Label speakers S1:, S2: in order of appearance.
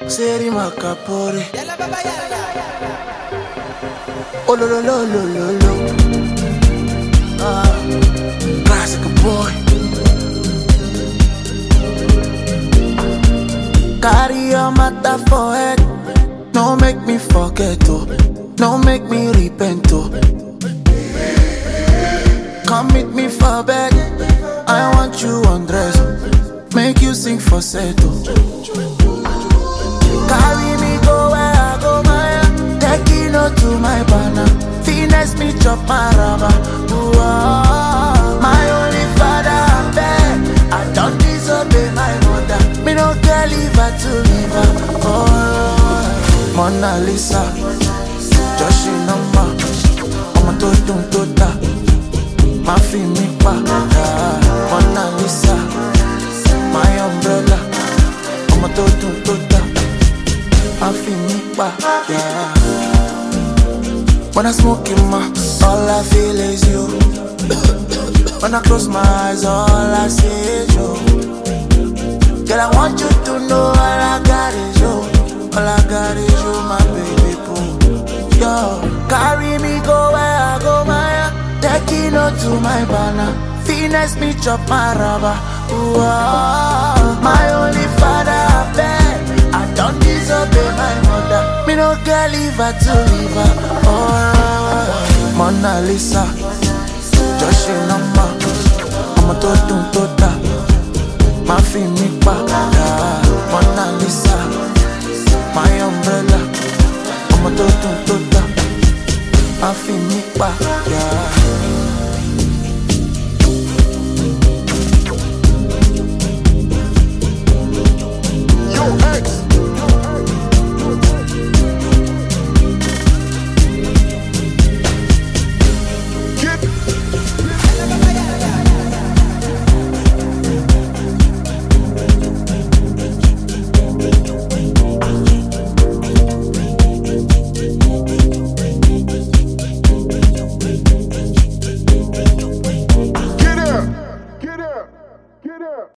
S1: Seri Macapore. Oh lo lo lo lo lo lo. Classic boy. Carry your matter for head. No make me forget oh. No make me repent oh. Come meet me for bed. I want you undress. Make you sing for settle. Carry me go where I go, Maya. Take it to my banner. Finesse me chop my rubber. My only father, I beg. I don't disobey my mother. Me no care leave her to leave her. Oh, Mona Lisa, Joshi number. I'm a tota. My feel me pa. Mona Lisa, my umbrella. I'm a tota. I feel me back, yeah. When I smoke in my, all I feel is you. When I close my eyes, all I see is you. Girl, I want you to know all I got is you. All I got is you, my baby boo. Yo, carry me go where I go, Maya. Take it to my banner. Finesse me chop my rubber. My only father, I beg. I don't disobey my mother. Me no care leave her to leave her. Oh, Mona Lisa, Joshi number. I'm a tota. My feel me pa.